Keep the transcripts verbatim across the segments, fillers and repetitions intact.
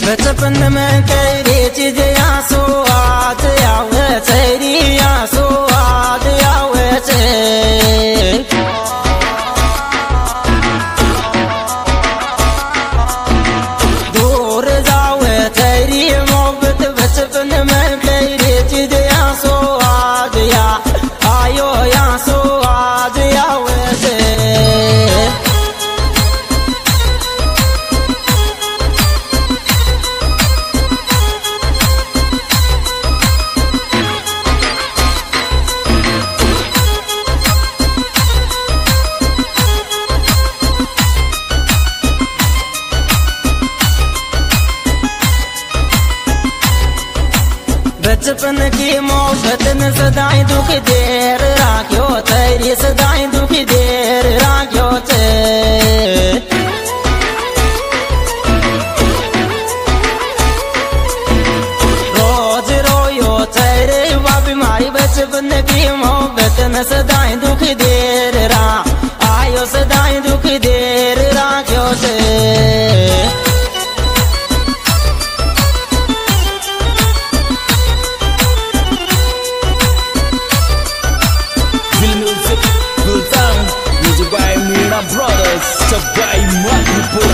बचपन में कई चीज आंसू आज आवे तेरी आंसू आज आवे छे दूर जावे तेरी मोहब्बत बचपन में कई चीज आंसू आज या आयो आंसू आज आवे छे बचपन की मोहब्बत में सदाई दुख देर राख्यो तेरी सदाई दुख देर राख्यो छे रोज रोयो तेरे बाबी मारी बचपन की मोहब्बत में सदाई दुख देर रा आयो सदाई दुख देर राख्यो छे Brothers, Sabai Mahipur.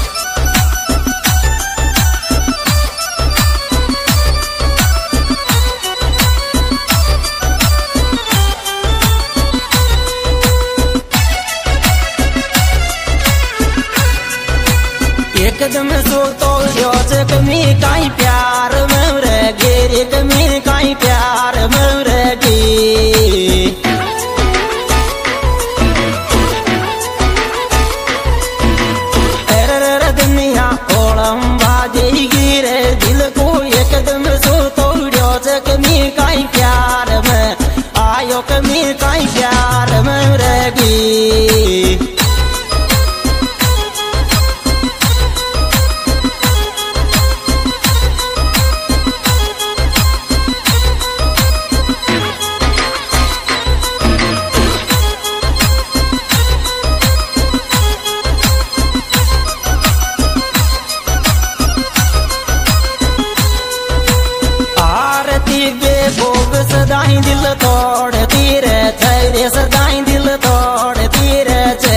एकदम सो तो योचे कमी काई प्यार में रह गिरी कमी काई प्यार में रह गी गिरे दिल को एकदम सो तोड़ो से कमी काई प्यार में आयो कमी काई प्यार में रहेगी सदाई दिल तोड़ती रे तेरे सदाई दिल तोड़ती रे छे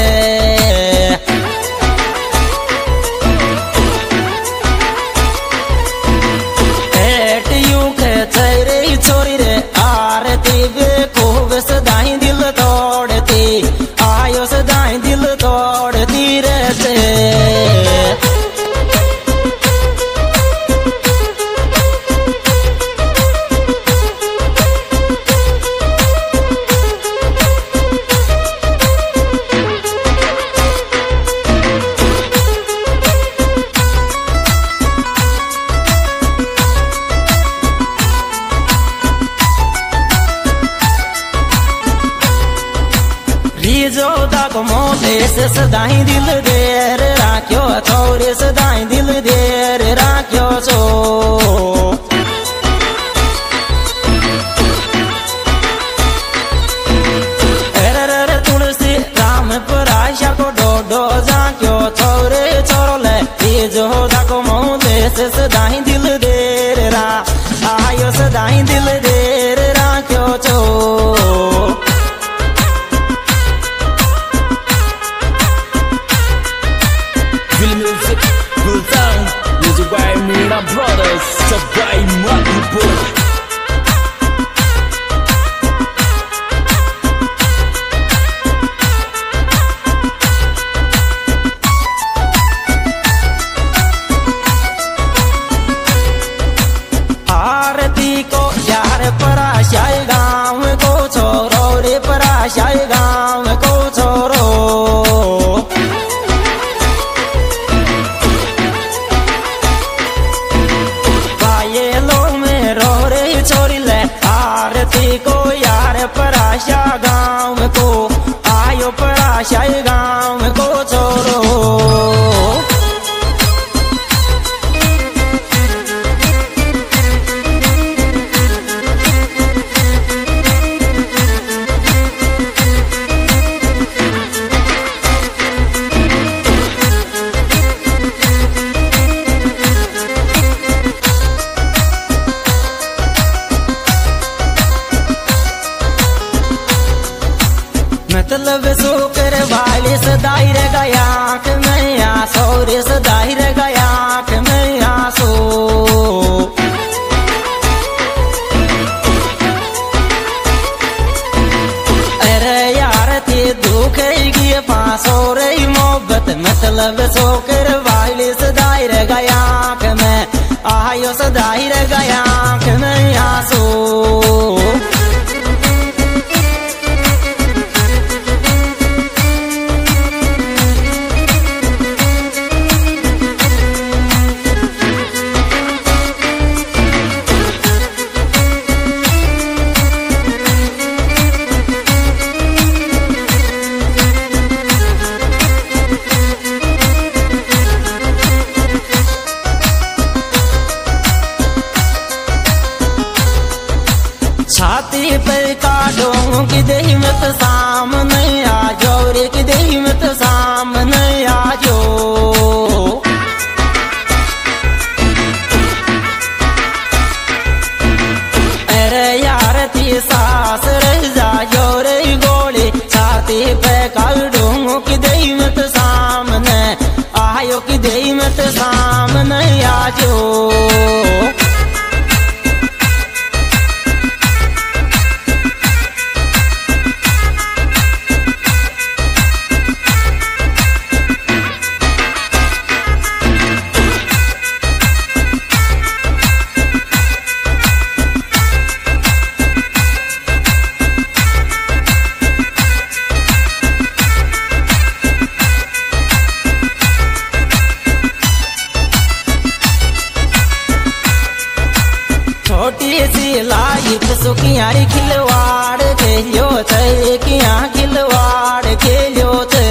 एट यूं के तेरे छोरी रे आरती बेखूब सदाई दिल तोड़ती आयो सदाई दिल तोड़ती रे छे जो दाग मोदे से सदाई दिल देर राख्यो छोरे सदाई दिल देर राख्यो छो अरे तुलसी राम पराशा को डोडो जाक्यो छोरे छोरो ले जो दाग मोदे से सदाई दिल देर रा आयो सदाई दिल देर राख्यो छो Brothers, Sabai Mahipur. आरती को यार पराशाई गाँव को छोरो रे पराशाई गाँव को छोरो छोरी ले आरती को यार पराशा गाँव को आयो पराशा गाँव को छोरो बेसो कर वाले सदाई रह गया आँख में आंसू रे सदाई रह गया आँख में आंसू अरे यार ते दुख गए पासो रे मोहब्बत मतलब सो कर वाले सदाई रह गया आँख में आयो सदाई रह गया आँख में आंसू छाती पे काटो कि दही मत सामने आ जाओ रे कि दही मत सामने आ जाओ अरे यार ती सास रह जा जाओ रे गोली छाती पे काटो कि दही मत सामने आयो कि दही मत सामने आ जाओ छोटी सी लाइफ सुखियारी खिलवाड़ खेलो थे किया खिलवाड़ खेलो थे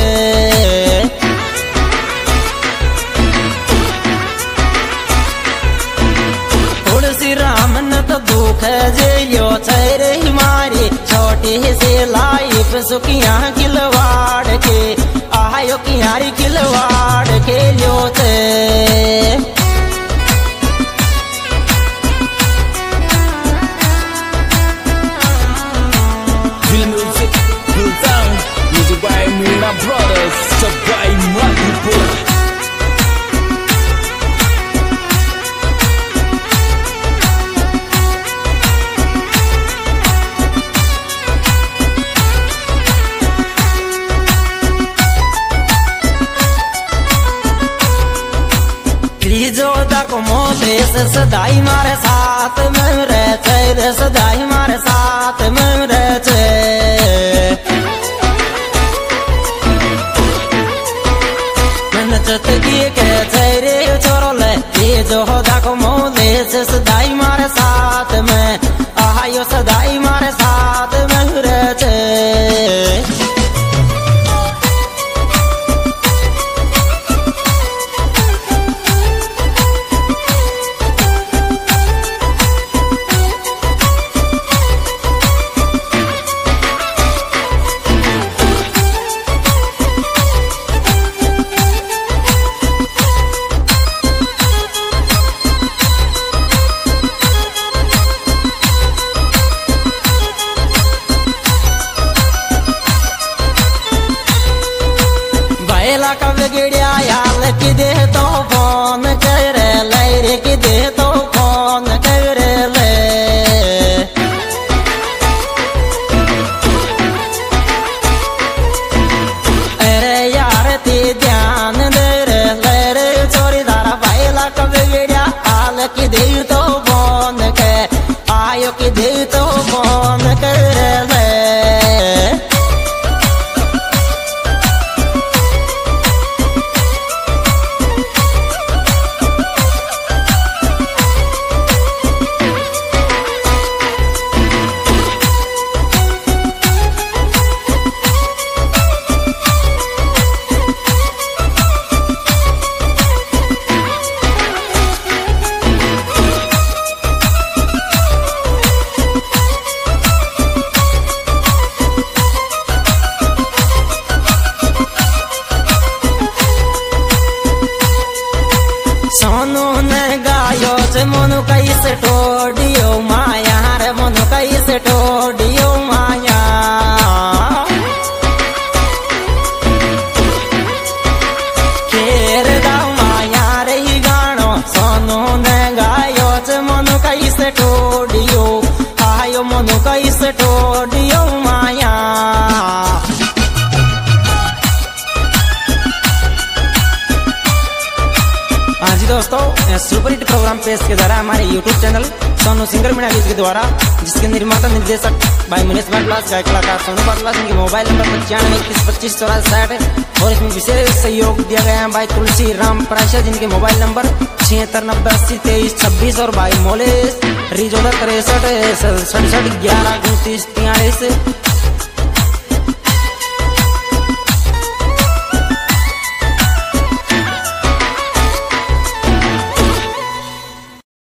तुलसी राम न तो दुख जियो थे रे मारी छोटी सी लाइफ सुखिया खिलवाड़ के आयो कियारी खिलवाड़ खेलो थे Meena Brothers, Sabai Madhupur. जो तक मोदे से सदाई मारे साथ में रहते रे सदाई मारे साथ में रहते चतकी कहते रे छोरो ले ये जो तक मोदे से सदाई मारे साथ में आयो सदाई मारे साथ में रहते कब गिड़िया यार कि दे तो फोन कर ले रे कि दे तो फोन कर ले अरे यार ती ध्यान दे रे ले रे चोरी दारा भाईला कब गिड़िया हाल कि दे तो फोन के आयो कि दे तो फोन कर ले जी दोस्तों, सुपर हिट प्रोग्राम पेश के द्वारा हमारे YouTube channel Sonu singer Meena गीत के द्वारा, जिसके निर्माता निर्देशक भाई मनीष बाटलास, गायक कलाकार सोनू बाटलास, इनके मोबाइल नंबर पचानवे इक्कीस पच्चीस चौरासी साठ है। और इसमें विशेष सहयोग दिया गया है भाई तुलसी राम प्राशा, जिनके मोबाइल नंबर छिहत्तर नब्बे अस्सी तेईस छब्बीस, और भाई मोलेश रिजोदर तिरसठ सड़सठ ग्यारह उनतीस तियालीस